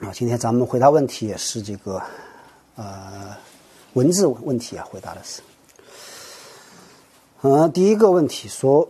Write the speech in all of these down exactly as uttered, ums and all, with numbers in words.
啊，今天咱们回答问题也是这个呃文字问题啊，回答的是。呃，第一个问题说，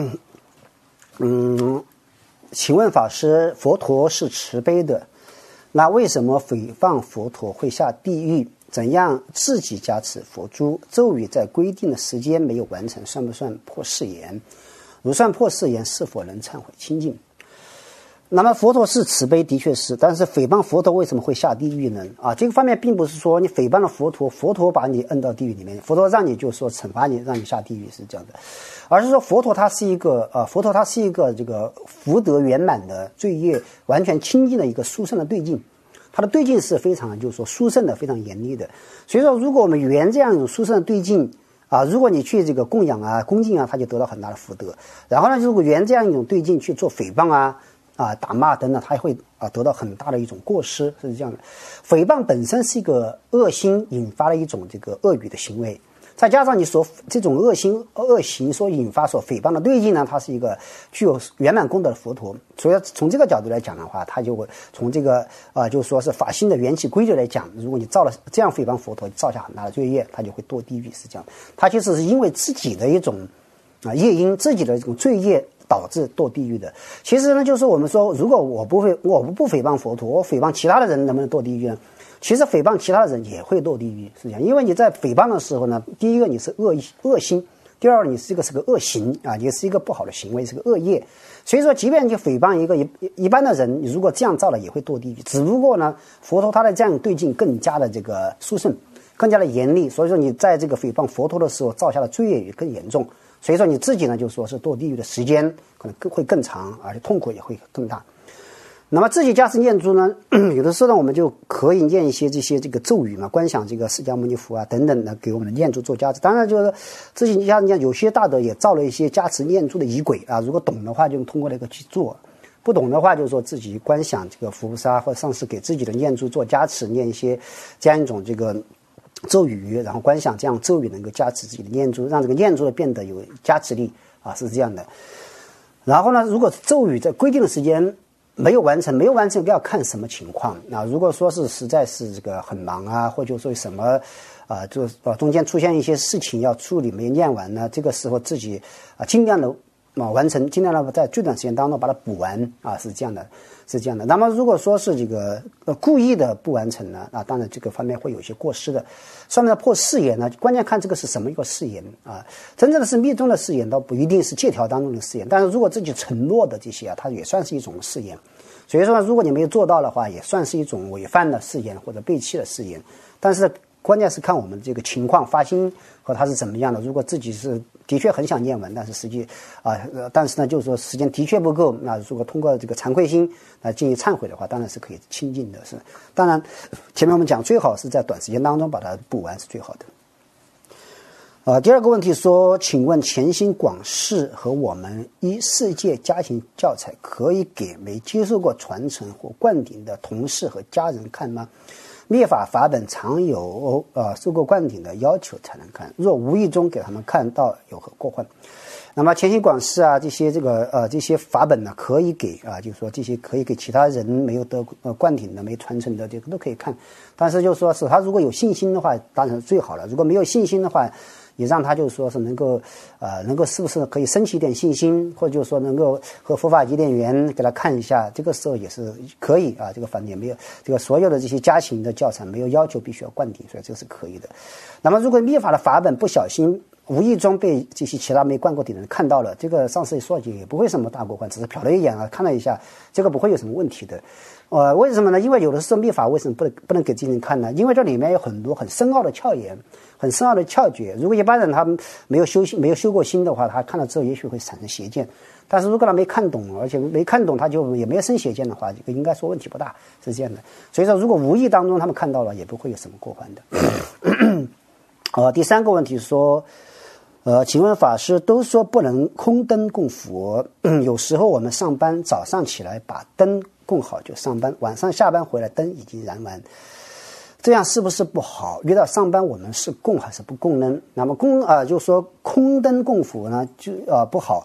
嗯，请问法师，佛陀是慈悲的，那为什么诽谤佛陀会下地狱？怎样自己加持佛珠？咒语在规定的时间没有完成，算不算破誓言？如算破誓言，是否能忏悔清净？那么佛陀是慈悲，的确是，但是诽谤佛陀为什么会下地狱呢？啊，这个方面并不是说你诽谤了佛陀，佛陀把你摁到地狱里面，佛陀让你就说惩罚你，让你下地狱是这样的，而是说佛陀他是一个呃，佛陀他是一个这个福德圆满的罪业完全清净的一个殊胜的对境，他的对境是非常就是说殊胜的，非常严厉的。所以说，如果我们圆这样一种殊胜的对境啊，如果你去这个供养啊、恭敬啊，他就得到很大的福德。然后呢，如果圆这样一种对境去做诽谤啊。啊，打骂等等，他会啊得到很大的一种过失，是这样的。诽谤本身是一个恶心引发了一种这个恶语的行为，再加上你所这种恶心恶行所引发所诽谤的对境呢，它是一个具有圆满功德的佛陀，所以从这个角度来讲的话，他就会从这个啊，就是说是法性的缘起规律来讲，如果你造了这样诽谤佛陀，造下很大的罪业，他就会堕地狱，是这样。他其实是因为自己的一种啊业因，自己的这种罪业。导致堕地狱的。其实呢，就是我们说，如果我不会，我不诽谤佛陀，我诽谤其他的人，能不能堕地狱呢？其实诽谤其他的人也会堕地狱，是这样。因为你在诽谤的时候呢，第一个你是恶恶心，第二你是一个是个恶行啊，也是一个不好的行为，是个恶业。所以说，即便你诽谤一个一一般的人，你如果这样造了，也会堕地狱。只不过呢，佛陀他的这样对境更加的这个殊胜，更加的严厉。所以说，你在这个诽谤佛陀的时候，造下的罪业也更严重。所以说你自己呢，就说是堕地狱的时间可能更会更长，而且痛苦也会更大。那么自己加持念珠呢，有的时候呢，我们就可以念一些这些这个咒语嘛，观想这个释迦牟尼佛啊等等的，给我们的念珠做加持。当然就是自己加持念，有些大德也造了一些加持念珠的仪轨啊，如果懂的话，就通过那个去做；不懂的话，就是说自己观想这个佛菩萨或上师给自己的念珠做加持，念一些这样一种这个。咒语，然后观想这样咒语能够加持自己的念珠，让这个念珠变得有加持力啊，是这样的。然后呢，如果咒语在规定的时间没有完成，没有完成要看什么情况啊。如果说是实在是这个很忙啊，或者说什么啊，就啊中间出现一些事情要处理没念完呢，这个时候自己啊尽量的啊完成，尽量的在最短时间当中把它补完啊，是这样的。是这样的。那么如果说是这个呃故意的不完成呢，啊，当然这个方面会有一些过失的。上面的破誓言呢，关键看这个是什么一个誓言啊。真正的是密宗的誓言，倒不一定是戒条当中的誓言，但是如果自己承诺的这些啊，它也算是一种誓言。所以说，如果你没有做到的话，也算是一种违反的誓言或者背弃的誓言。但是关键是看我们这个情况发心和它是怎么样的。如果自己是的确很想念完，但是实际啊、呃，但是呢，就是说时间的确不够。那如果通过这个惭愧心来进行忏悔的话，当然是可以清净的。是，当然前面我们讲最好是在短时间当中把它补完是最好的。呃，第二个问题说，请问潜心广释和我们一世界家庭教材可以给没接受过传承或灌顶的同事和家人看吗？灭法法本常有呃受过灌顶的要求才能看，若无意中给他们看到有何过患？那么潜心广释啊，这些这个呃这些法本呢，可以给啊，就是说这些可以给其他人没有得呃灌顶的、没传承的，这个都可以看。但是就是说是他如果有信心的话，当然是最好了；如果没有信心的话，也让他就是说是能够呃能够是不是可以升起一点信心，或者就是说能够和佛法结点缘，给他看一下，这个时候也是可以啊。这个反正也没有这个所有的这些家庭的教材没有要求必须要灌顶，所以这个是可以的。那么如果密法的法本不小心无意中被这些其他没灌过顶的人看到了，这个上师说也不会什么大过患，只是瞟了一眼啊，看了一下，这个不会有什么问题的。呃，为什么呢？因为有的时候密法为什么不能不能给这些人看呢？因为这里面有很多很深奥的窍言，很深奥的窍诀。如果一般人他没有修心、没有修过心的话，他看了之后也许会产生邪见。但是如果他没看懂，而且没看懂，他就也没有生邪见的话，这个应该说问题不大，是这样的。所以说，如果无意当中他们看到了，也不会有什么过患的。呃，第三个问题说。呃，请问法师都说不能空灯供佛，有时候我们上班早上起来把灯供好就上班，晚上下班回来灯已经燃完，这样是不是不好？遇到上班我们是供还是不供呢？那么供啊、呃，就说空灯供佛呢，就啊、呃、不好。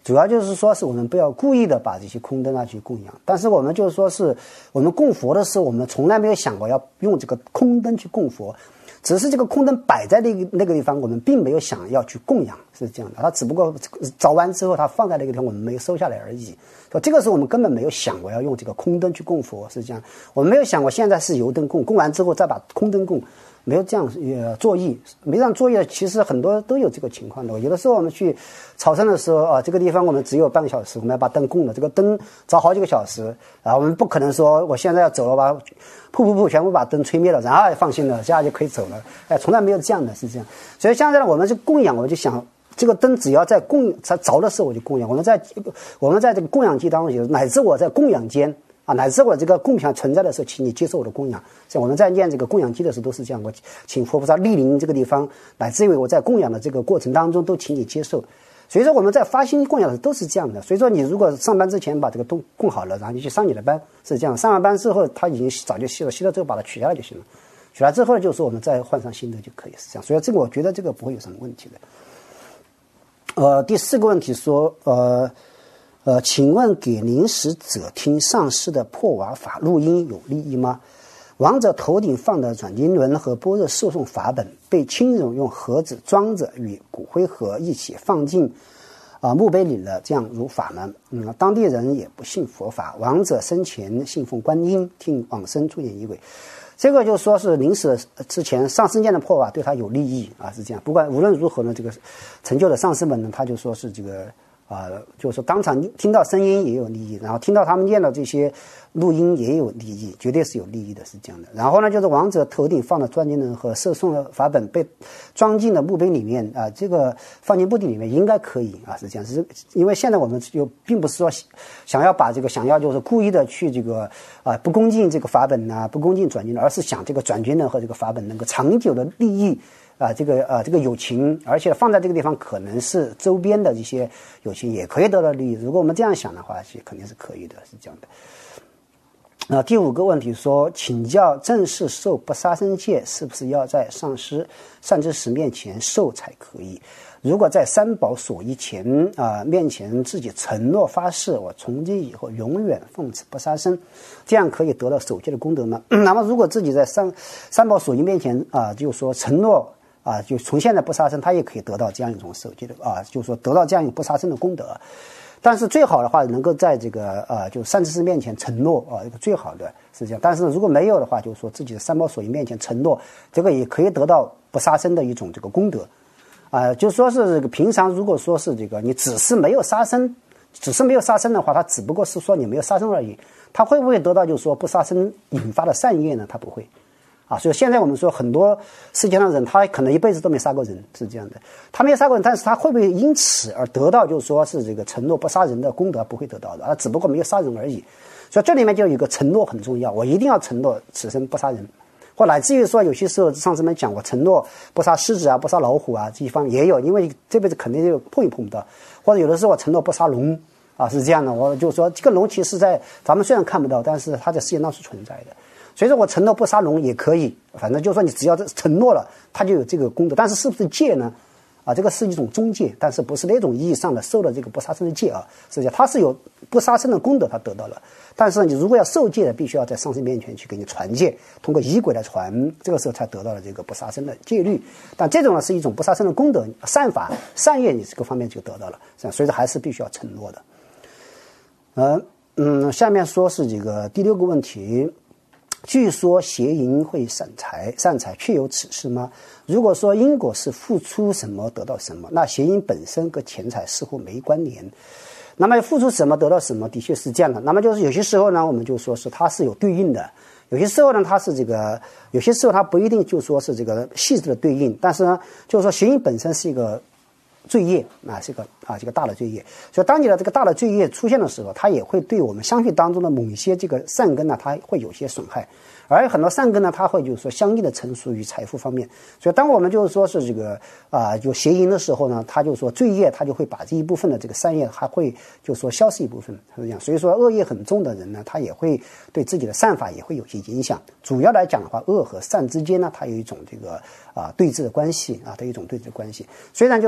主要就是说是我们不要故意的把这些空灯啊去供养，但是我们就是说是我们供佛的时候，我们从来没有想过要用这个空灯去供佛，只是这个空灯摆在那个那个地方，我们并没有想要去供养，是这样的。它只不过凿完之后，它放在那个地方，我们没有收下来而已。说这个时候我们根本没有想过要用这个空灯去供佛，是这样。我们没有想过现在是油灯供，供完之后再把空灯供。没有这样呃作业，没这样作业，其实很多都有这个情况的。有的时候我们去朝圣的时候啊，这个地方我们只有半个小时，我们要把灯供了，这个灯着好几个小时啊，我们不可能说我现在要走了吧，噗噗噗全部把灯吹灭了，然后放心了，这样就可以走了。哎，从来没有这样的，是这样。所以现在呢，我们是供养，我就想这个灯只要在供它着的时候我就供养。我们在我们在这个供养机当中，乃至我在供养间。啊，乃至我这个供养存在的时候，请你接受我的供养。像我们在念这个供养机的时候都是这样，我请佛菩萨莅临这个地方，乃至于我在供养的这个过程当中都请你接受。所以说我们在发心供养的时候都是这样的。所以说你如果上班之前把这个都供好了，然后你去上你的班，是这样。上完班之后他已经早就熄了，熄了之后把它取下来就行了。取下来之后就是说我们再换上新的就可以，是这样。所以这个我觉得这个不会有什么问题的。呃，第四个问题说，呃。呃，请问给临死者听上师的破瓦法录音有利益吗？亡者头顶放的转经轮和般若受诵法本被亲人用盒子装着，与骨灰盒一起放进啊、呃、墓碑里了，这样如法门。嗯，当地人也不信佛法，亡者生前信奉观音，听往生出言仪轨。这个就说是临死之前上师念的破瓦对他有利益啊，是这样。不管无论如何呢，这个成就的上师们呢，他就说是这个。啊、呃，就是说当场听到声音也有利益，然后听到他们念的这些录音也有利益，绝对是有利益的，是这样的。然后呢，就是亡者头顶放的转经轮和受诵的法本被装进了墓碑里面啊、呃，这个放进墓地里面应该可以啊，是这样。是因为现在我们就并不是说想要把这个想要就是故意的去这个啊、呃、不恭敬这个法本呐、啊，不恭敬转经轮，而是想这个转经轮和这个法本能够长久的利益。啊，这个呃，这个友情，而且放在这个地方，可能是周边的这些友情也可以得到利益。如果我们这样想的话，是肯定是可以的，是这样的。呃，第五个问题说，请教正式受不杀生戒是不是要在上师善知识面前受才可以？如果在三宝所依前啊、呃、面前自己承诺发誓，我从今以后永远奉持不杀生，这样可以得到守戒的功德吗？那么如果自己在三三宝所依面前啊、呃，就说承诺。啊，就从现在不杀生，他也可以得到这样一种守戒的啊，就是说得到这样一种不杀生的功德。但是最好的话，能够在这个啊，就善知识面前承诺啊，这个最好的是这样。但是如果没有的话，就是说自己的三宝所依面前承诺，这个也可以得到不杀生的一种这个功德。啊，就说是这个平常如果说是这个你只是没有杀生，只是没有杀生的话，它只不过是说你没有杀生而已。他会不会得到就是说不杀生引发的善业呢？他不会。啊，所以现在我们说很多世界上的人，他可能一辈子都没杀过人，是这样的。他没有杀过人，但是他会不会因此而得到就是说是这个承诺不杀人的功德？不会得到的，他只不过没有杀人而已。所以这里面就有一个承诺很重要，我一定要承诺此生不杀人，或乃至于说有些时候上次们讲过承诺不杀狮子啊、不杀老虎啊，这一方面也有，因为这辈子肯定就碰也碰不到。或者有的时候我承诺不杀龙啊，是这样的，我就说这个龙其实在咱们虽然看不到，但是它在世界上是存在的。所以说我承诺不杀龙也可以，反正就是说你只要承诺了，它就有这个功德。但是是不是戒呢？啊，这个是一种中戒，但是不是那种意义上的受了这个不杀生的戒啊，实际上它是有不杀生的功德，它得到了。但是你如果要受戒的，必须要在上师面前去给你传戒，通过仪轨来传，这个时候才得到了这个不杀生的戒律。但这种呢是一种不杀生的功德，善法善业你这个方面就得到了，所以说还是必须要承诺的。呃嗯，下面说是这个第六个问题。据说邪淫会散财，散财确有此事吗？如果说因果是付出什么得到什么，那邪淫本身跟钱财似乎没关联。那么付出什么得到什么，的确是这样的。那么就是有些时候呢，我们就说是它是有对应的；有些时候呢，它是这个，有些时候它不一定就说是这个细致的对应。但是呢，就是说邪淫本身是一个罪业啊，是一个啊这个大的罪业。所以当你的这个大的罪业出现的时候，它也会对我们相续当中的某一些这个善根呢，它会有些损害。而很多善根呢，它会就是说相应的成熟于财富方面。所以当我们就是说是这个啊、呃，就邪淫的时候呢，他就说罪业，他就会把这一部分的这个善业还会就是说消失一部分，是这样。所以说恶业很重的人呢，他也会对自己的善法也会有些影响。主要来讲的话，恶和善之间呢，它有一种这个啊、呃、对峙的关系啊，它有一种对峙的关系。虽然就是说有些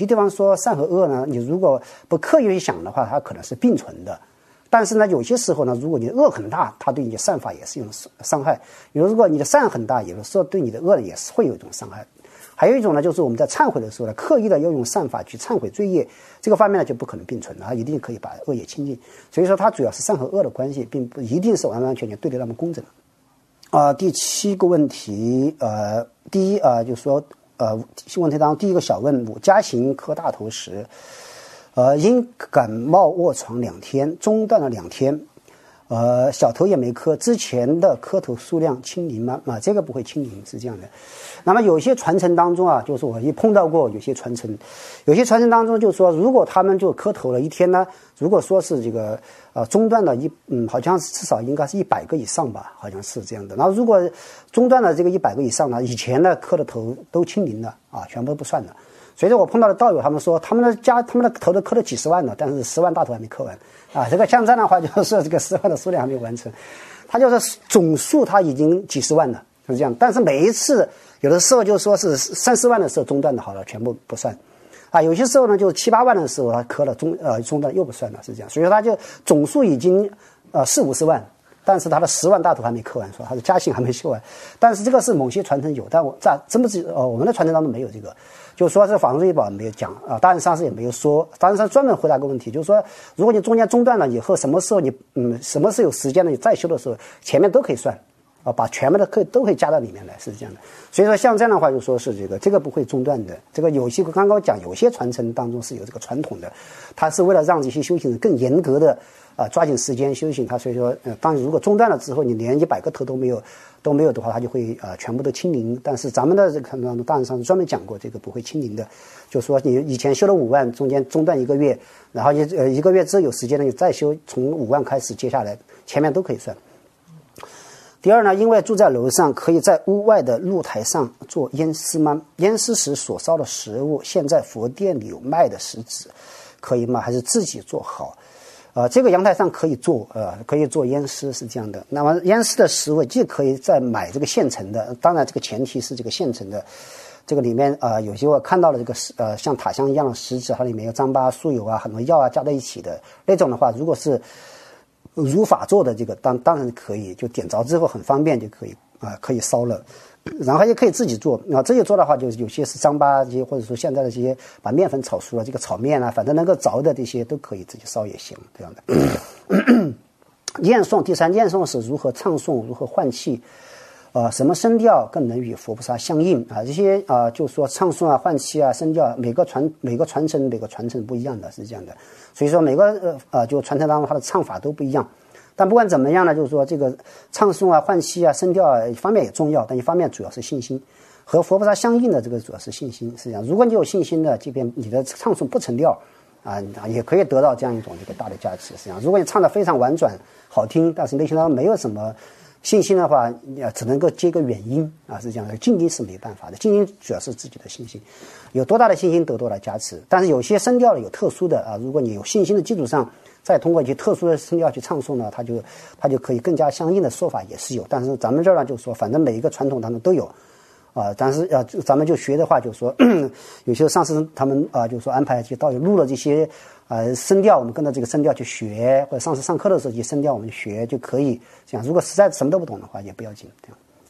地方说善和恶呢，你如果不刻意去想的话，它可能是并存的。但是呢，有些时候呢，如果你的恶很大，它对你的善法也是一种伤害；如果你的善很大，有的时候对你的恶也是会有一种伤害。还有一种呢，就是我们在忏悔的时候呢，刻意的要用善法去忏悔罪业，这个方面呢就不可能并存了，它一定可以把恶业清净。所以说，它主要是善和恶的关系，并不一定是完完全全对得那么公正。啊、呃，第七个问题，呃，第一啊、呃，就是说，呃，问题当中第一个小问：五家行磕大头时，呃，因感冒卧床两天，中断了两天。呃，小头也没磕，之前的磕头数量清零吗？啊，这个不会清零，是这样的。那么有些传承当中啊，就是我也碰到过有些传承，有些传承当中就是说，如果他们就磕头了一天呢，如果说是这个呃中断了一嗯，好像至少应该是一百个以上吧，好像是这样的。然后如果中断了这个一百个以上呢，以前呢磕的头都清零了啊，全部不算的。所以说我碰到的道友，他们说他们的家他们的头都磕了几十万了，但是十万大头还没磕完啊。这个像这样的话，就是说这个十万的数量还没有完成，他就是总数他已经几十万了，是这样。但是每一次有的时候就说是三四万的时候中断的好了，全部不算啊。有些时候呢，就七八万的时候他磕了中呃中断又不算了，是这样。所以说他就总数已经呃四五十万。但是他的十万大头还没磕完，说他的家行还没修完，但是这个是某些传承有，但我在真不是呃我们的传承当中没有这个，就是说这法轮瑞宝没有讲啊，大人上师也没有说，大人上师专门回答个问题，就是说如果你中间中断了以后，什么时候你嗯什么时候有时间呢？你再修的时候，前面都可以算啊，把全部的课都会加到里面来，是这样的。所以说像这样的话，就说是这个这个不会中断的。这个有些刚刚讲有些传承当中是有这个传统的，它是为了让这些修行人更严格的。啊，抓紧时间修行，他所以说，呃，当然如果中断了之后，你连一百个头都没有，都没有的话，他就会呃全部都清零。但是咱们的这个当中，大人上专门讲过，这个不会清零的，就说你以前修了五万，中间中断一个月，然后你呃一个月之后有时间了，你再修，从五万开始，接下来前面都可以算。第二呢，因为住在楼上，可以在屋外的露台上做烟施吗？烟施时所烧的食物，现在佛店里有卖的食纸，可以吗？还是自己做好？呃，这个阳台上可以做，呃，可以做烟施，是这样的。那么烟施的食物既可以再买这个现成的，当然这个前提是这个现成的。这个里面啊、呃，有些我看到了这个呃像塔香一样的食纸，它里面有糌粑、酥油啊，很多药啊加在一起的那种的话，如果是如法做的这个，当当然可以，就点着之后很方便就可以啊、呃，可以烧了。然后也可以自己做啊，自己做的话，就是有些是糌粑这些，或者说现在的这些把面粉炒熟了，这个炒面啊，反正能够着的这些都可以自己烧也行，这样的。念诵第三，念诵是如何唱诵，如何换气，呃，什么声调更能与佛菩萨相应啊？这些啊、呃，就说唱诵啊、换气啊、声调，每个传每个传承每个传承不一样的，是这样的。所以说每个呃呃，就传承当中它的唱法都不一样。但不管怎么样呢，就是说这个唱诵啊、换气啊、声调啊，一方面也重要，但一方面主要是信心，和佛菩萨相应的这个主要是信心。实际上，如果你有信心的，即便你的唱诵不成调啊，也可以得到这样一种这个大的加持。实际上，如果你唱得非常婉转好听，但是内心当中没有什么信心的话，只能够接个远音啊，是这样的。静音是没办法的，静音主要是自己的信心，有多大的信心得多大的加持。但是有些声调有特殊的啊，如果你有信心的基础上，再通过一些特殊的声调去唱诵呢，它就它就可以更加相应的说法也是有。但是咱们这儿呢，就是说，反正每一个传统当中都有，啊、呃，但是呃，咱们就学的话，就是说，有些上师他们啊、呃，就是说安排就到底录了这些呃声调，我们跟着这个声调去学，或者上师上课的时候，这些声调我们学就可以。这样，如果实在什么都不懂的话，也不要紧。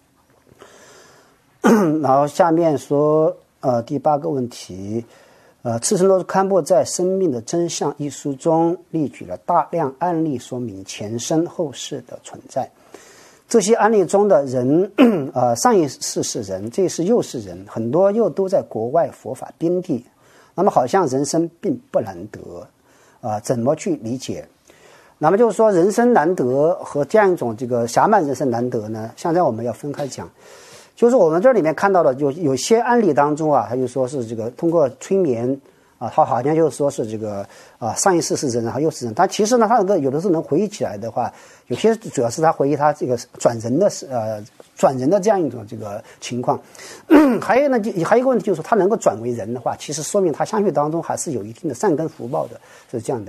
这样，然后下面说呃第八个问题。呃，赤森罗堪布在《生命的真相》一书中列举了大量案例，说明前生后世的存在。这些案例中的人，呃，上一世是人，这一世又是人，很多又都在国外佛法边地。那么，好像人生并不难得，啊、呃，怎么去理解？那么就是说，人生难得和这样一种这个暇满人生难得呢，现在我们要分开讲。就是我们这里面看到的，有有些案例当中啊，他就说是这个通过催眠啊，他好像就是说是这个啊上一世是人，然后又是人。他其实呢，他这个有的时候能回忆起来的话，有些主要是他回忆他这个转人的呃转人的这样一种这个情况。还有呢，就还有一个问题就是说，他能够转为人的话，其实说明他相续当中还是有一定的善根福报的，是这样的。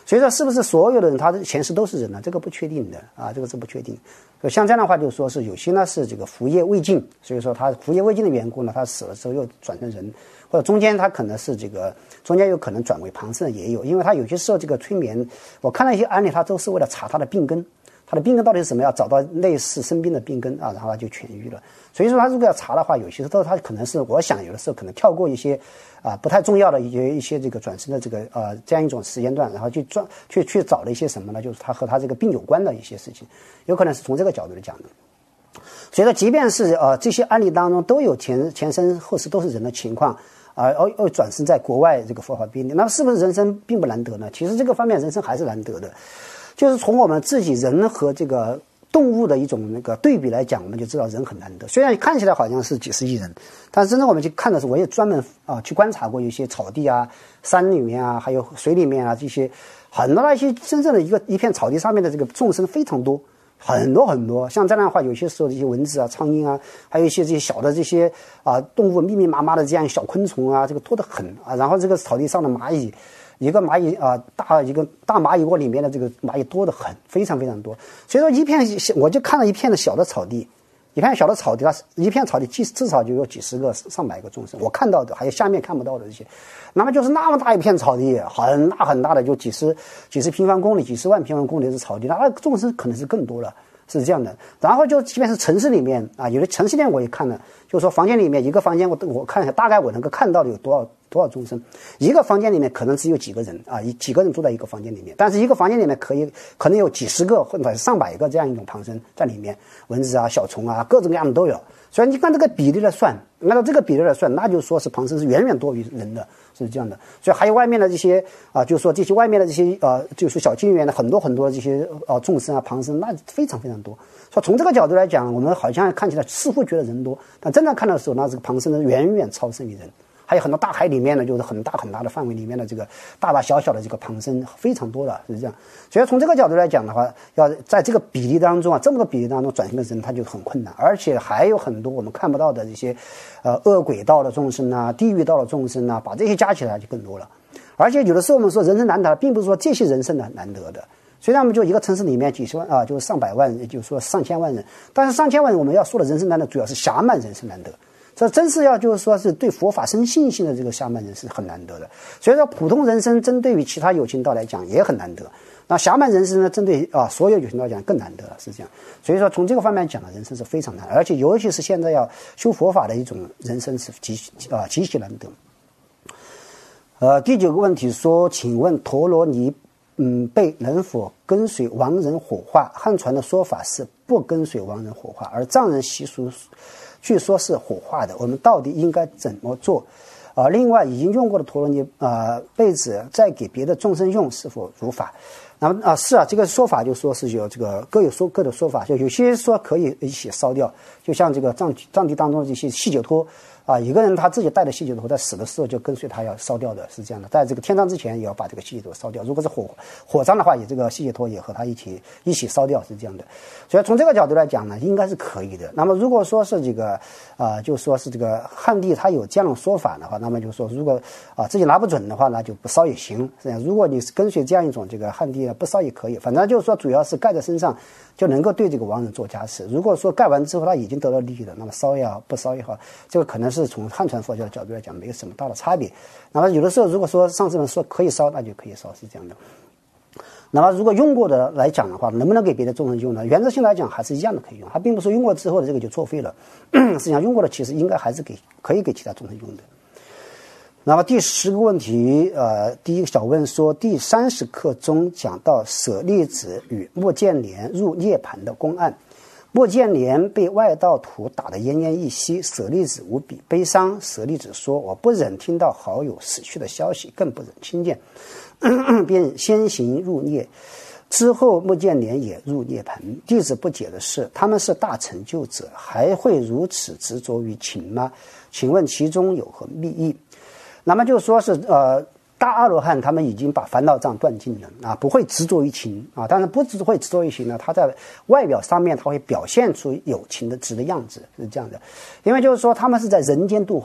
所以说是不是所有的人他的前世都是人呢？这个不确定的啊，这个是不确定。像这样的话，就说是有些呢是这个福业未尽，所以说他福业未尽的缘故呢，他死了之后又转成人，或者中间他可能是这个中间有可能转为旁生也有，因为他有些时候这个催眠，我看了一些案例，他都是为了查他的病根。他的病根到底是什么？要找到类似生病的病根啊，然后他就痊愈了。所以说，他如果要查的话，有些时候他可能是，我想有的时候可能跳过一些啊不太重要的一些一些这个转生的这个呃这样一种时间段，然后去转去去找了一些什么呢？就是他和他这个病有关的一些事情，有可能是从这个角度来讲的。所以说，即便是呃这些案例当中都有前前生后世都是人的情况。啊，又又转生在国外这个佛法边地，那是不是人生并不难得呢？其实这个方面人生还是难得的，就是从我们自己人和这个动物的一种那个对比来讲，我们就知道人很难得。虽然看起来好像是几十亿人，但是真正我们去看的时候，我也专门啊去观察过一些草地啊、山里面啊，还有水里面啊这些很多那些真正的一个一片草地上面的这个众生非常多。很多很多，像这样的话，有些时候这些蚊子啊、苍蝇啊，还有一些这些小的这些啊动物密密麻麻的这样小昆虫啊，这个多得很啊。然后这个草地上的蚂蚁，一个蚂蚁啊大一个大蚂蚁窝里面的这个蚂蚁多得很，非常非常多。所以说一片我就看了一片的小的草地，一片小的草地，它一片草地至至少就有几十个、上百个众生，我看到的还有下面看不到的这些。那么就是那么大一片草地，很大很大的，就几十几十平方公里、几十万平方公里的草地，那众生可能是更多了，是这样的。然后就即便是城市里面啊，有的城市里面我也看了，就是说房间里面一个房间我我看一下，大概我能够看到的有多少多少众生，一个房间里面可能只有几个人啊，几个人住在一个房间里面，但是一个房间里面可以可能有几十个或者上百个这样一种旁生在里面，蚊子啊、小虫啊，各种各样的都有。所以你看这个比例来算，按照这个比例来算，那就说是旁生是远远多于人的，是这样的。所以还有外面的这些啊，就是说这些外面的这些呃，就是小经里面的很多很多这些呃众生啊、旁生，那非常非常多。说从这个角度来讲，我们好像看起来似乎觉得人多，但真正看到的时候，那这个旁生呢远远超胜于人。还有很多大海里面呢，就是很大很大的范围里面的这个大大小小的这个旁生非常多的，是这样。所以从这个角度来讲的话，要在这个比例当中啊，这么多比例当中转型的人，他就很困难，而且还有很多我们看不到的这些，呃，恶鬼道的众生啊，地狱道的众生啊，把这些加起来就更多了。而且有的时候我们说人生难得，并不是说这些人生难难得的。虽然我们就一个城市里面几十万啊，就是上百万，也就是说上千万人，但是上千万人我们要说的人生难得，主要是暇满人生难得。这真是要就是说是对佛法生信心的这个暇满人是很难得的。所以说普通人生针对于其他有情道来讲也很难得，那暇满人生呢，针对啊所有有情道来讲更难得了，是这样。所以说从这个方面讲的人生是非常难，而且尤其是现在要修佛法的一种人生是极啊极其难得。呃，第九个问题说，请问陀罗尼嗯被能否跟随亡人火化？汉传的说法是不跟随亡人火化，而藏人习俗据说是火化的，我们到底应该怎么做？啊、呃，另外已经用过的陀罗尼啊、呃、被子再给别的众生用是否如法？那么啊、呃、是啊，这个说法就说是有这个各有说各的说法，就有些说可以一起烧掉，就像这个藏藏地当中的这些细酒托。啊，一个人他自己带的细酒头，在死的时候就跟随他要烧掉的，是这样的。在这个天葬之前，也要把这个细酒头烧掉。如果是火火葬的话，也这个细酒头也和他一起一起烧掉，是这样的。所以从这个角度来讲呢，应该是可以的。那么如果说是这个啊、呃，就说是这个汉地他有这样的说法的话，那么就说如果啊、呃、自己拿不准的话，那就不烧也行。是这样。如果你是跟随这样一种这个汉地不烧也可以，反正就是说主要是盖在身上。就能够对这个亡人做加持。如果说盖完之后他已经得到利益了，那么烧也好，不烧也好，这个可能是从汉传佛教的角度来讲没有什么大的差别。那么有的时候如果说上师们说可以烧，那就可以烧，是这样的。那么如果用过的来讲的话，能不能给别的众生用呢？原则性来讲还是一样的可以用，它并不是用过之后的这个就作废了。实际上用过的其实应该还是给可以给其他众生用的。那么第十个问题，呃，第一个小问说，第三十课中讲到舍利子与目犍连入涅槃的公案。目犍连被外道徒打得奄奄一息，舍利子无比悲伤。舍利子说：“我不忍听到好友死去的消息，更不忍亲见，便先行入涅。之后目犍连也入涅槃。弟子不解的是，他们是大成就者，还会如此执着于情吗？请问其中有何密意？”那么就说是呃，大阿罗汉他们已经把烦恼障断尽了啊，不会执着于情啊。但是不只会执着于情呢，他在外表上面他会表现出有情的执的样子，是这样的。因为就是说他们是在人间度化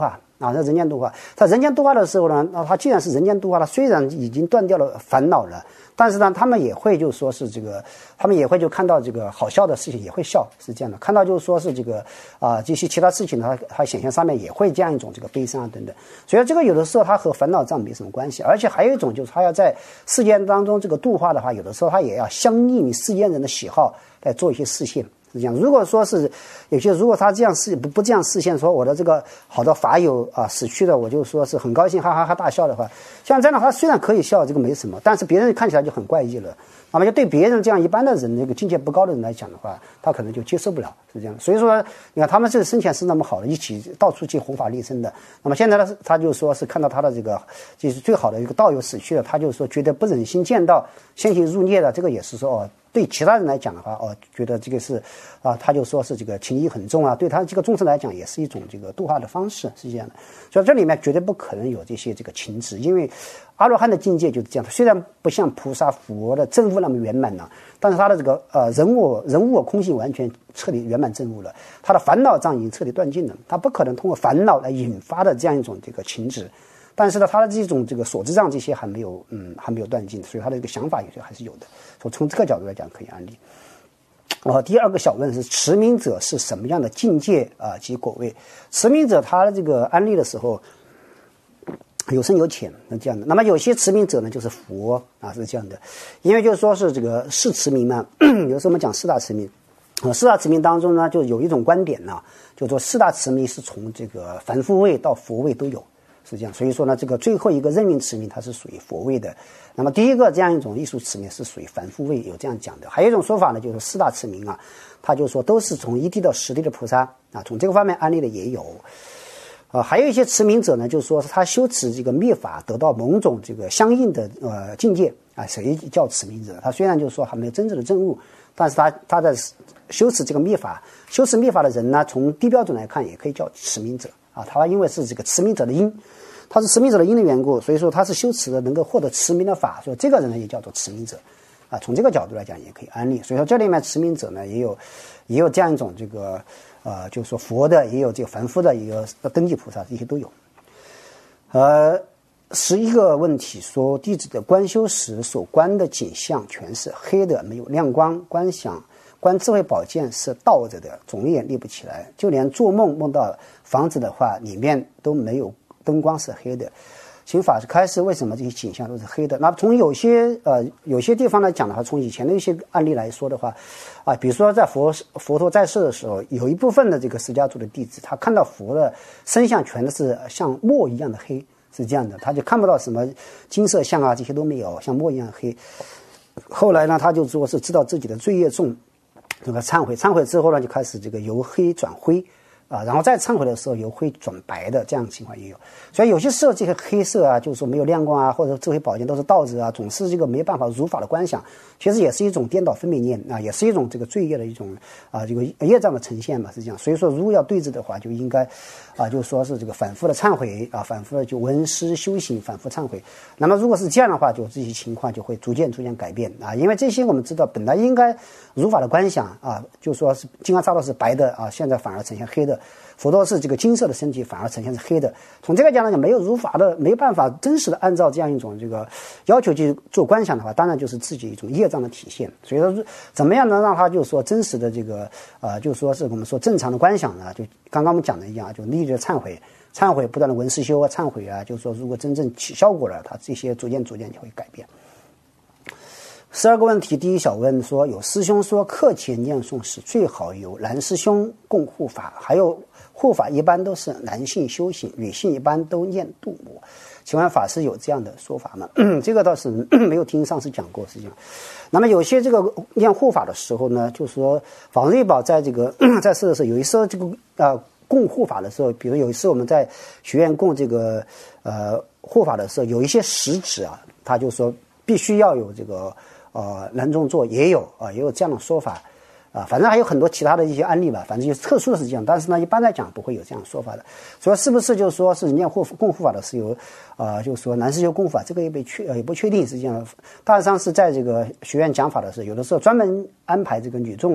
啊，那人间度化。他人间度化的时候呢，那他既然是人间度化，他虽然已经断掉了烦恼了，但是呢，他们也会就是说是这个，他们也会就看到这个好笑的事情也会笑，是这样的。看到就是说是这个啊、呃、这些其他事情呢，他他显现上面也会这样一种这个悲伤啊等等。所以这个有的时候他和烦恼障没什么关系，而且还有一种就是他要在世间当中这个度化的话，有的时候他也要相应于世间人的喜好来做一些示现。是这样，如果说是有些，如果他这样示不不这样示现，说我的这个好的法友啊死去了，我就说是很高兴，哈哈哈大笑的话，像这样的话虽然可以笑，这个没什么，但是别人看起来就很怪异了。那么就对别人这样一般的人，那个境界不高的人来讲的话，他可能就接受不了，是这样。所以说，你看他们这个生前是那么好的，一起到处去弘法利生的。那么现在呢，他就说是看到他的这个就是最好的一个道友死去了，他就说觉得不忍心见到，先行入孽的，这个也是说哦。对其他人来讲的话，哦，觉得这个是，啊，他就说是这个情义很重啊，对他这个众生来讲也是一种这个度化的方式，是这样的。所以这里面绝对不可能有这些这个情执，因为阿罗汉的境界就是这样，虽然不像菩萨佛的证悟那么圆满呢，但是他的这个呃人我人我空性完全彻底圆满证悟了，他的烦恼障已经彻底断尽了，他不可能通过烦恼来引发的这样一种这个情执。但是呢，他的这种这个所知障这些还没有，嗯，还没有断尽，所以他的这个想法有些还是有的。所以从这个角度来讲，可以安利。哦，第二个小问是持明者是什么样的境界啊及果位？持明者他这个安利的时候有深有浅，是这样的。那么有些持明者呢，就是佛啊，是这样的。因为就是说是这个是持明嘛，有时候我们讲四大持明。呃，四大持明当中呢，就有一种观点呢，就说四大持明是从这个凡夫位到佛位都有。是这样，所以说呢，这个最后一个任运持明它是属于佛位的。那么第一个这样一种艺术持明是属于凡夫位，有这样讲的。还有一种说法呢，就是四大持明啊，他就说都是从一地到十地的菩萨啊，从这个方面安利的也有。呃，还有一些持明者呢，就是说他修持这个灭法得到某种这个相应的呃境界啊，谁叫持明者？他虽然就是说还没有真正的证悟，但是他他在修持这个灭法，修持灭法的人呢，从低标准来看也可以叫持明者。啊，他因为是这个持明者的因，他是持明者的因的缘故，所以说他是修持的能够获得持明的法，所以这个人呢也叫做持明者，啊，从这个角度来讲也可以安利。所以说这里面持明者呢也有也有这样一种这个呃，就是说佛的，也有这个凡夫的，也有登地菩萨，这些都有。呃，十一个问题说弟子的观修时所观的景象全是黑的，没有亮光，观想。观智慧宝剑是倒着的，总也立不起来，就连做梦梦到房子的话，里面都没有灯光，是黑的。请法师开示为什么这些景象都是黑的？那从有些呃有些地方来讲的话，从以前的一些案例来说的话，啊，比如说在佛佛陀在世的时候，有一部分的这个释迦族的弟子，他看到佛的身相全都是像墨一样的黑，是这样的，他就看不到什么金色相啊，这些都没有，像墨一样黑。后来呢，他就说是知道自己的罪业重。这个忏悔，忏悔之后呢，就开始这个由黑转灰，啊，然后再忏悔的时候由灰转白的这样的情况也有。所以有些时候这个黑色啊，就是说没有亮光啊，或者智慧宝剑都是倒着啊，总是这个没办法如法的观想，其实也是一种颠倒分别念啊，也是一种这个罪业的一种啊这个业障的呈现嘛，是这样。所以说，如果要对治的话，就应该啊，就是说是这个反复的忏悔啊，反复的就闻思修行，反复忏悔。那么如果是这样的话，就这些情况就会逐渐逐渐改变啊，因为这些我们知道本来应该如法的观想啊，就说是金刚萨埵是白的啊，现在反而呈现黑的。佛陀是这个金色的身体，反而呈现是黑的。从这个讲来讲，没有如法的，没有办法真实的按照这样一种这个要求去做观想的话，当然就是自己一种业障的体现。所以说，怎么样能让他就是说真实的这个呃，就是说是我们说正常的观想呢？就刚刚我们讲的一样，就立即忏悔，忏悔不断的闻思修啊，忏悔啊，就是说如果真正起效果了，他这些逐渐逐渐就会改变。十二个问题，第一小问说，有师兄说课前念诵时最好由男师兄共护法，还有护法一般都是男性修行，女性一般都念度母。请问法师有这样的说法吗？这个倒是没有听上师讲过，实际上。那么有些这个念护法的时候呢，就是说法瑞宝在这个在世的时候，有一次这个呃供护法的时候，比如有一次我们在学院供这个呃护法的时候，有一些实质啊，他就说必须要有这个。呃，男众做也有啊、呃，也有这样的说法啊、呃，反正还有很多其他的一些案例吧，反正就是特殊的是这样，但是呢，一般来讲不会有这样说法的。所以是不是就是说是念护供护法的是由啊、呃，就是说男士修供护法，这个也被确、呃、也不确定，实际上大致上是在这个学院讲法的时候，有的时候专门安排这个女众呢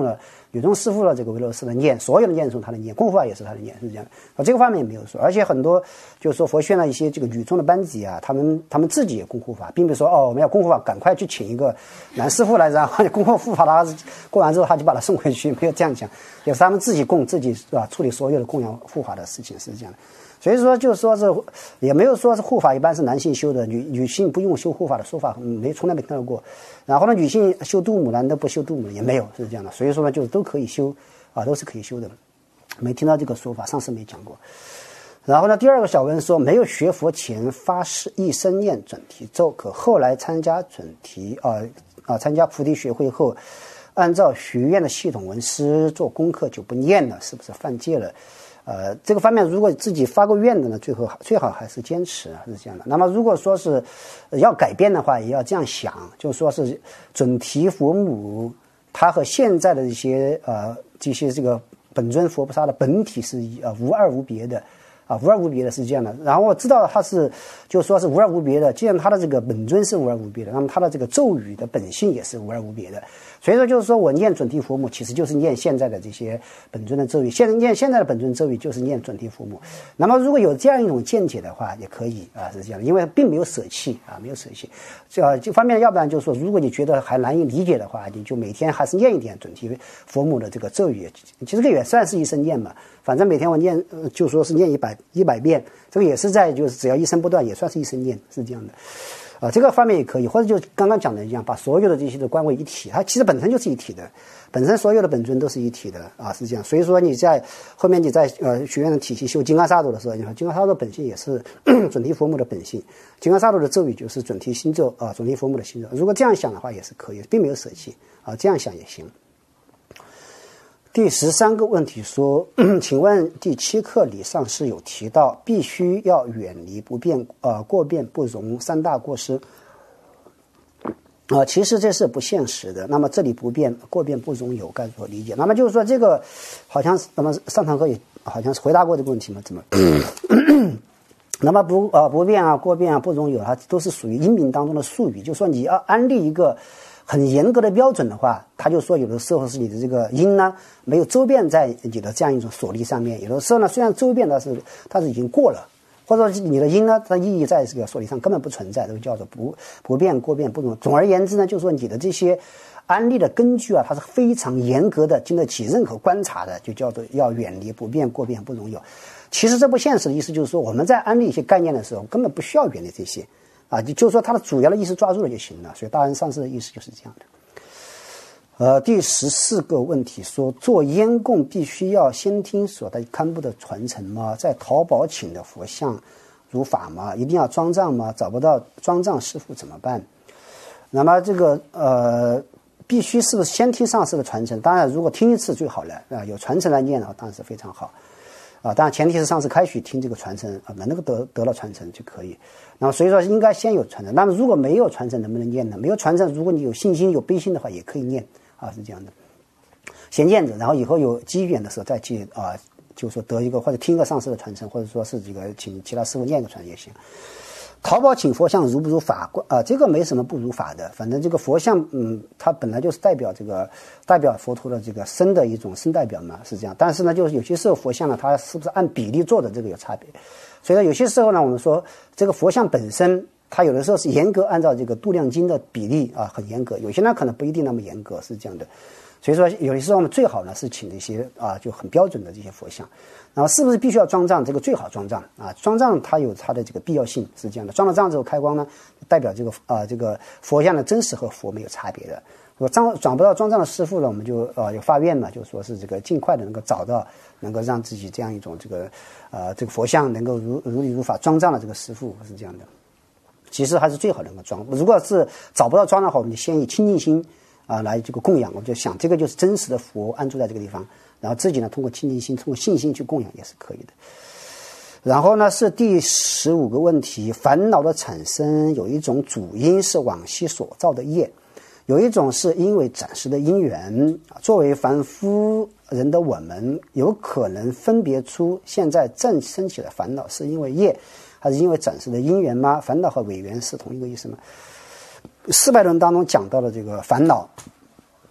吕宗师傅的这个维罗斯的念，所有的念诵他的念，供护法也是他的念，是这样的。啊，这个方面也没有说，而且很多就是说佛学的一些这个女众的班级啊，他们他们自己也供护法，并不是说哦我们要供护法，赶快去请一个男师傅来，然后供护法他过完之后他就把他送回去，没有这样讲，也是他们自己供自己是吧，处理所有的供养护法的事情是这样的。所以说，就是说是也没有说是护法一般是男性修的，女女性不用修护法的说法，没从来没看到过。然后呢，女性修度母，男的不修度母也没有，是这样的。所以说呢，就都可以修啊，都是可以修的。没听到这个说法，上次没讲过。然后呢，第二个小问说，没有学佛前发誓一生念准提咒，可后来参加准提啊啊参加菩提学会后，按照学院的系统文思做功课就不念了，是不是犯戒了？呃，这个方面如果自己发过愿的呢，最后最好还是坚持，是这样的。那么如果说是要改变的话，也要这样想，就说是准提佛母，它和现在的一些呃这些这个本尊佛菩萨的本体是呃无二无别的。啊，无二无别的是这样的。然后我知道它是，就说是无二无别的。既然它的这个本尊是无二无别的，那么它的这个咒语的本性也是无二无别的。所以说，就是说我念准提佛母，其实就是念现在的这些本尊的咒语。现在念现在的本尊咒语，就是念准提佛母。那么如果有这样一种见解的话，也可以啊，是这样的，因为并没有舍弃啊，没有舍弃。这这方面，要不然就是说，如果你觉得还难以理解的话，你就每天还是念一点准提佛母的这个咒语。其实这个也算是一生念嘛。反正每天我念，呃、就说是念一百一百遍，这个也是在就是只要一生不断，也算是一生念，是这样的，啊、呃，这个方面也可以，或者就刚刚讲的一样，把所有的这些的观为一体，它其实本身就是一体的，本身所有的本尊都是一体的啊，是这样。所以说你在后面你在呃学院的体系修金刚萨埵的时候，你看金刚萨埵本性也是准提佛母的本性，金刚萨埵的咒语就是准提心咒啊，准提佛母的心咒。如果这样想的话也是可以，并没有舍弃啊，这样想也行。第十三个问题说，请问第七课里上师有提到，必须要远离不变，呃，过变不容三大过失。啊、呃，其实这是不现实的。那么这里不变、过变不容有该如何理解？那么就是说，这个好像那么上堂课也好像是回答过这个问题嘛？怎么？那么不呃不变啊、过变啊、不容有，它都是属于音频当中的术语。就说你要安立一个很严格的标准的话，他就说有的时候是你的这个音呢没有周遍在你的这样一种所力上面，有的时候呢虽然周遍，但是它是已经过了，或者说你的音呢它意义在这个所力上根本不存在，这个叫做不不变、过变不容。总而言之呢，就是说你的这些安立的根据啊，它是非常严格的，经得起任何观察的，就叫做要远离不变、过变不容有。其实这不现实的意思就是说，我们在安立一些概念的时候，根本不需要远离这些。啊，就是说它的主要的意思抓住了就行了，所以大安上师的意思就是这样的。呃，第十四个问题说，做烟供必须要先听所带堪布的传承吗？在淘宝请的佛像如法吗？一定要装藏吗？找不到装藏师傅怎么办？那么这个呃，必须是不是先听上师的传承？当然，如果听一次最好了啊，有传承来念的话，当然是非常好。啊，当然前提是上师开许听这个传承啊，能够得得了传承就可以。那么所以说应该先有传承。那么如果没有传承，能不能念呢？没有传承，如果你有信心、有悲心的话，也可以念啊，是这样的。先念着，然后以后有机缘的时候再去啊，就是说得一个或者听个上师的传承，或者说是这个请其他师傅念个传也行。淘宝请佛像如不如法啊？这个没什么不如法的，反正这个佛像，嗯，它本来就是代表这个代表佛陀的这个身的一种身代表嘛，是这样。但是呢，就是有些时候佛像呢，它是不是按比例做的，这个有差别。所以说有些时候呢，我们说这个佛像本身，它有的时候是严格按照这个度量经的比例啊，很严格；有些呢可能不一定那么严格，是这样的。所以说有的时候我们最好呢是请这些啊就很标准的这些佛像。然后是不是必须要装藏？这个最好装藏啊，装藏它有它的这个必要性，是这样的。装了藏之后开光呢，代表这个啊这个佛像的真实和佛没有差别的。如果装找不到装藏的师傅呢，我们就呃有发愿嘛，就说是这个尽快的能够找到，能够让自己这样一种这个呃这个佛像能够如如理如法装藏的这个师傅，是这样的。其实还是最好能够装。如果是找不到装的话，我们就先以清净心啊来这个供养，我们就想这个就是真实的佛安住在这个地方。然后自己呢，通过清净心，通过信心去供养也是可以的。然后呢，是第十五个问题：烦恼的产生有一种主因是往昔所造的业，有一种是因为暂时的因缘。作为凡夫人的我们，有可能分别出现在正升起的烦恼是因为业，还是因为暂时的因缘吗？烦恼和违缘是同一个意思吗？四百论当中讲到的这个烦恼。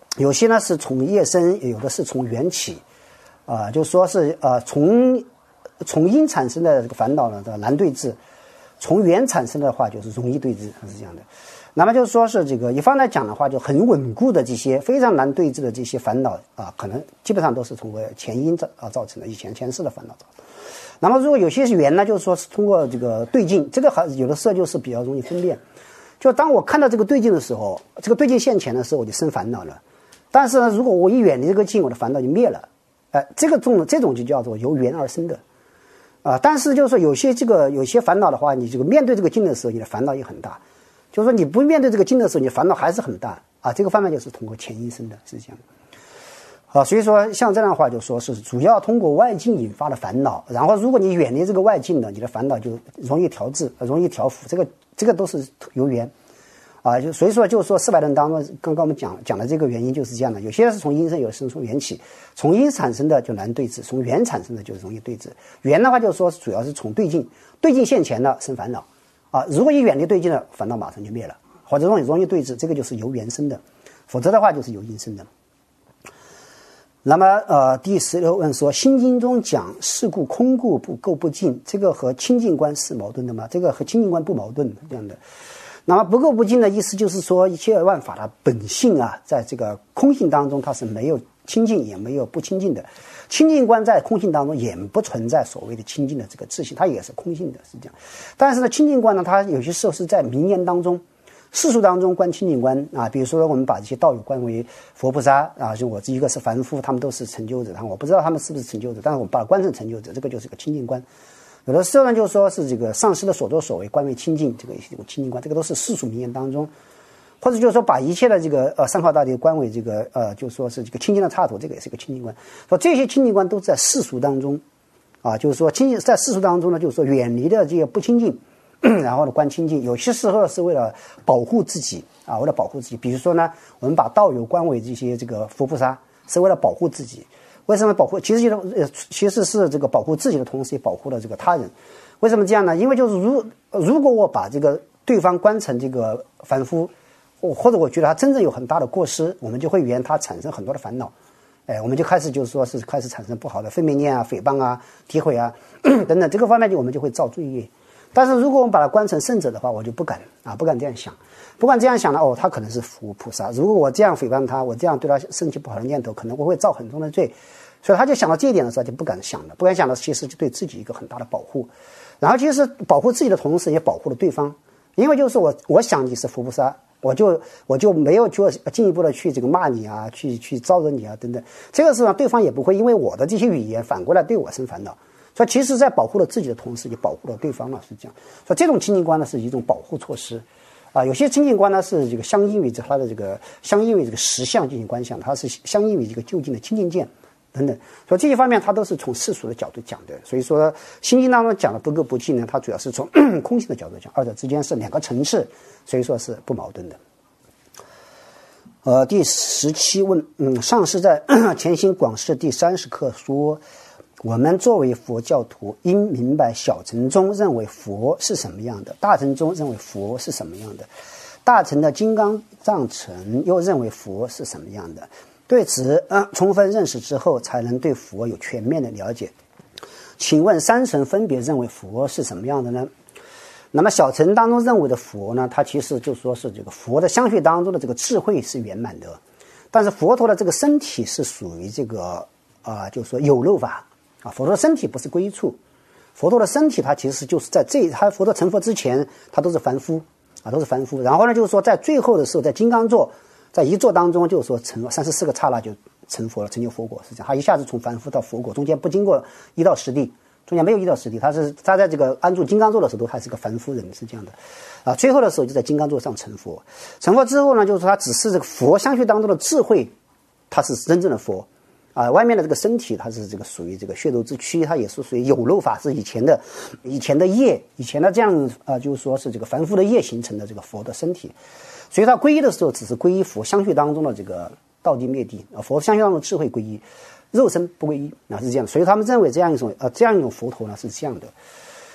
有些呢是从业生，有的是从缘起，啊、呃，就说是呃从从因产生的这个烦恼呢，难对治；从缘产生的话，就是容易对治，是这样的。那么就是说是这个一方来讲的话，就很稳固的这些非常难对治的这些烦恼啊，可能基本上都是通过前因造啊造成的，以前前世的烦恼造成。那么如果有些是缘呢，就是说是通过这个对境，这个还有的时候就是比较容易分辨。就当我看到这个对境的时候，这个对境现前的时候，我就生烦恼了。但是呢，如果我一远离这个境，我的烦恼就灭了。哎、呃，这个种这种就叫做由缘而生的啊、呃。但是就是说有些这个有些烦恼的话，你这个面对这个境的时候，你的烦恼也很大。就是说你不面对这个境的时候，你烦恼还是很大啊。这个方面就是通过前因生的，是这样的。啊，所以说像这样的话，就说是主要通过外境引发的烦恼，然后如果你远离这个外境呢，你的烦恼就容易调制，容易调伏。这个这个都是由缘啊。就所以说就是说四百论当中，刚刚我们讲讲的这个原因就是这样的。有些是从因生，有些是从缘起。从因产生的就难对治，从缘产生的就容易对治。缘的话就是说主要是从对境，对境现前的生烦恼。啊，如果一远离对境了，烦恼马上就灭了，或者容易容易对治，这个就是由缘生的，否则的话就是由因生的。那么，呃，第十六问说，《心经》中讲事故空故不垢不净，这个和清净观是矛盾的吗？这个和清净观不矛盾，这样的。那么不垢不净的意思就是说，一切万法的本性啊，在这个空性当中，它是没有清净也没有不清净的。清净观在空性当中也不存在所谓的清净的这个自性，它也是空性的，是这样。但是呢，清净观呢，它有些时候是在名言当中、世俗当中观清净观啊。比如说，我们把这些道友观为佛菩萨啊，就我这一个是凡夫，他们都是成就者，我不知道他们是不是成就者，但是我们把它观成成就者，这个就是个清净观。有的时候呢，就是说是这个上师的所作所为观为清净，这个也是一种清净观，这个都是世俗名言当中。或者就是说把一切的这个呃三号大帝观为这个呃就说是这个清净的刹土，这个也是一个清净观。说这些清净观都在世俗当中啊，就是说清净在世俗当中呢，就是说远离的这个不清净，然后呢观清净。有些时候是为了保护自己啊，为了保护自己。比如说呢，我们把道友观为这些这个佛菩萨，是为了保护自己。为什么保护？其实呃其实是这个保护自己的同时，也保护了这个他人。为什么这样呢？因为就是如如果我把这个对方观成这个凡夫，或者我觉得他真正有很大的过失，我们就会缘他产生很多的烦恼，哎，我们就开始就是说是开始产生不好的分别念啊、诽谤啊、诋毁啊等等，这个方面就我们就会造罪业。但是如果我们把它观成圣者的话，我就不敢啊，不敢这样想，不敢这样想了。哦，他可能是佛菩萨，如果我这样诽谤他，我这样对他升起不好的念头，可能我会造很重的罪。所以他就想到这一点的时候，就不敢想了，不敢想了，其实就对自己一个很大的保护。然后其实保护自己的同时，也保护了对方，因为就是我我想你是佛菩萨。我就我就没有就进一步的去这个骂你啊，去去招惹你啊等等。这个时候对方也不会因为我的这些语言反过来对我生烦恼。所以其实在保护了自己的同时，也保护了对方了，是这样。所以这种清净观呢是一种保护措施啊。有些清净观呢是这个相应于它的这个相应于这个实相进行观想，它是相应于这个就近的清净见等等。所以这些方面它都是从世俗的角度讲的。所以说心经当中讲的不垢不净呢，它主要是从空性的角度讲，二者之间是两个层次，所以说是不矛盾的。呃，第十七问，嗯，上师在前行广释第三十课说，我们作为佛教徒，应明白小乘中认为佛是什么样的，大乘中认为佛是什么样的，大乘的金刚藏乘又认为佛是什么样的。对此，呃，充分认识之后，才能对佛有全面的了解。请问三乘分别认为佛是什么样的呢？那么小乘当中认为的佛呢，它其实就说是这个佛的相续当中的这个智慧是圆满的，但是佛陀的这个身体是属于这个啊、呃，就是说有漏法啊。佛陀的身体不是归处，佛陀的身体它其实就是在这他佛陀成佛之前，他都是凡夫啊，都是凡夫。然后呢，就是说在最后的时候，在金刚座，在一座当中，就是说成三十四个刹那就成佛了，成就佛果是这样。他一下子从凡夫到佛果，中间不经过一到十地。中间没有一到十地，他是他在这个安住金刚座的时候，都还是个凡夫人，是这样的，啊，最后的时候就在金刚座上成佛。成佛之后呢，就是说他只是这个佛相续当中的智慧，他是真正的佛，啊，外面的这个身体，它是这个属于这个血肉之躯，它也是属于有漏法，是以前的以前的业，以前的这样啊，就是说是这个凡夫的业形成的这个佛的身体，所以他皈依的时候，只是皈依佛相续当中的这个道地灭地，啊，佛相续当中的智慧皈依。肉身不归一啊，是这样的，所以他们认为这样一种呃这样一种佛陀呢是这样的。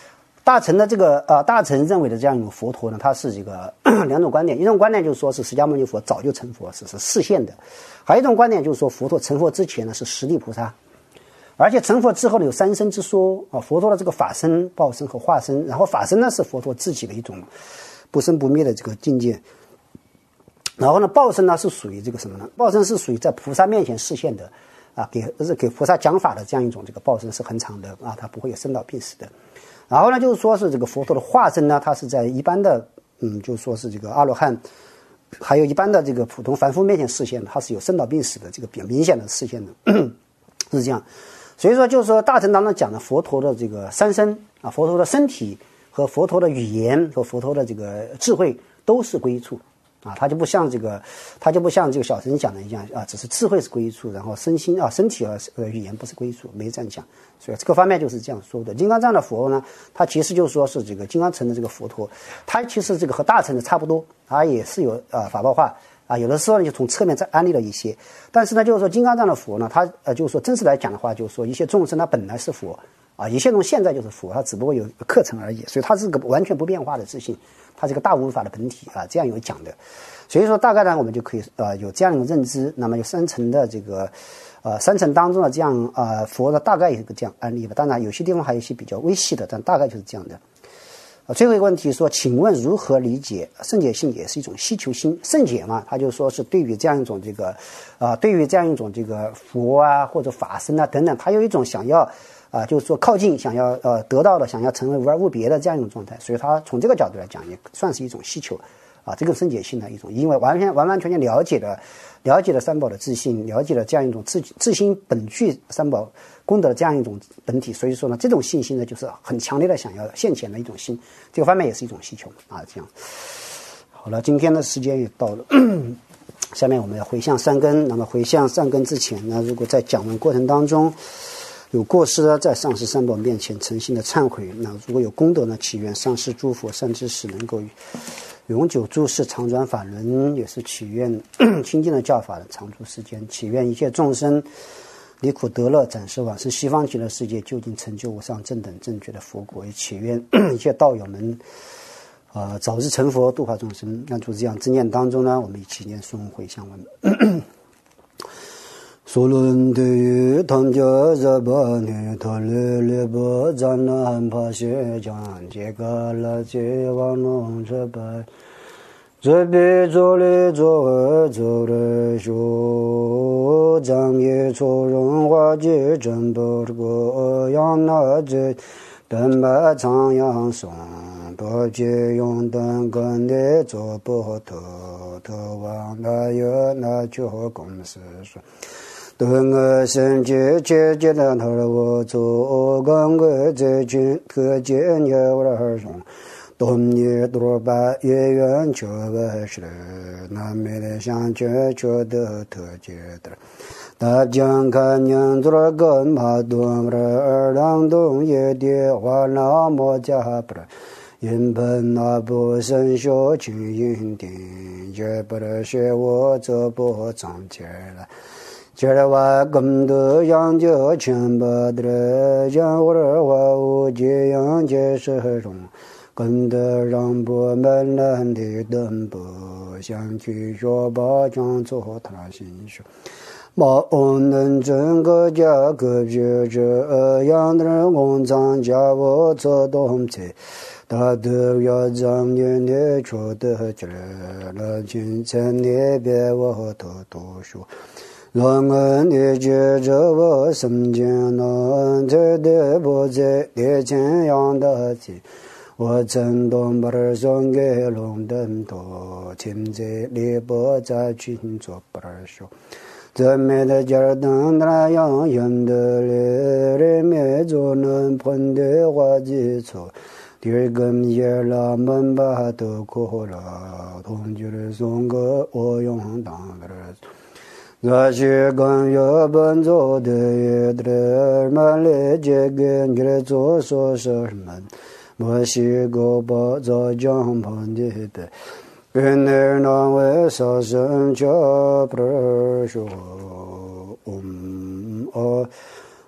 大乘的这个呃，大乘认为的这样一种佛陀呢，它是这个两种观点，一种观点就是说是释迦牟尼佛早就成佛，是是示现的；还有一种观点就是说佛陀成佛之前呢是十地菩萨，而且成佛之后呢有三身之说啊，佛陀的这个法身、报身和化身，然后法身呢是佛陀自己的一种不生不灭的这个境界，然后呢报身呢是属于这个什么呢？报身是属于在菩萨面前示现的啊，给是给菩萨讲法的这样一种这个报身是很长的啊，它不会有生老病死的。然后呢，就是说是这个佛陀的化身呢，它是在一般的，嗯，就说是这个阿罗汉，还有一般的这个普通凡夫面前示现的，它是有生老病死的这个比较明显的示现的，是这样。所以说，就是说大乘当中讲的佛陀的这个三身啊，佛陀的身体和佛陀的语言和佛陀的这个智慧都是归处。啊，它就不像这个，它就不像这个小乘讲的一样啊，只是智慧是归处，然后身心啊、身体和呃语言不是归处，没这样讲。所以这个方面就是这样说的。金刚藏的佛呢，它其实就是说是这个金刚乘的这个佛陀，它其实这个和大乘的差不多，它也是有呃法报化啊，有的时候呢就从侧面再安利了一些。但是呢，就是说金刚藏的佛呢，它呃就是说真实来讲的话，就是说一些众生它本来是佛啊，一切从现在就是佛，它只不过有课程而已，所以它是个完全不变化的自信。它是个大无法的本体啊，这样有讲的，所以说大概呢，我们就可以呃有这样一种认知。那么有三层的这个呃三层当中的这样呃佛的大概有一个这样案例吧。当然有些地方还有一些比较微细的，但大概就是这样的。呃，最后一个问题说，请问如何理解圣解性也是一种希求心？圣解嘛，他就说是对于这样一种这个啊、呃，对于这样一种这个佛啊或者法身啊等等，他有一种想要。啊，就是说靠近，想要呃得到的，想要成为无二无别的这样一种状态，所以他从这个角度来讲，也算是一种需求，啊，这个圣解性的一种，因为完全完完全全了解了，了解了三宝的自信，了解了这样一种自自心本具三宝功德的这样一种本体，所以说呢，这种信心呢，就是很强烈的想要现前的一种心，这个方面也是一种需求啊，这样。好了，今天的时间也到了。下面我们要回向善根，那么回向善根之前呢，如果在讲文过程当中有过失呢，在上师三宝面前诚心的忏悔。那如果有功德呢，祈愿上师诸佛善知识能够永久住世，常转法轮，也是祈愿清净的教法的常住世间，祈愿一切众生离苦得乐，展示往生西方极乐世界，究竟成就无上正等正觉的佛果。也祈愿一切道友们呃早日成佛，度化众生。那就这样，正念当中呢，我们一起念诵回向文。所论对唐家热巴尼塔勒勒巴赞南帕谢将杰嘎拉杰瓦农这巴这比做里做二做的说张也错人化解真不过样那这等把长阳松多结用等跟的做不透透往那有那就公司说顿个生节节节的头了我做刚个在军特节年我的儿童冬年多把月圆秋个是南美的相觉觉得特节的大江看年做个马东的二郎东也的话那么加不因本那不生修情因定也不得学我这不长节了今儿我更多养就全部的养我的话无解养解是中更多让不门难的等不想去学把将做他心说马恩能整个家个别这样的人工厂家我做东西他都要让年的出的劲了今天你别我多多说让我理解着我身间难在的不在的这样的气我真懂把儿送给龙灯多亲在里不在群做不儿说这没的劲儿等那样样的里里面就能碰的话基础第二个也了门把都过了同居的送个我用当的我是刚要奔走的也得满来这个你来做说什么我是个不做江旁的的跟那那位少生叫不说嗯哦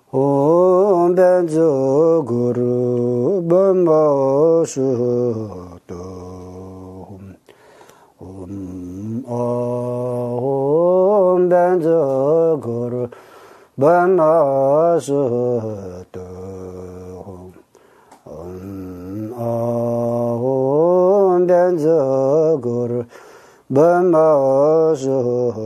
옴 벤저 구르 범마슈 옴 아옴 벤저 구르 범마슈 옴 아옴 벤저 구르 범마슈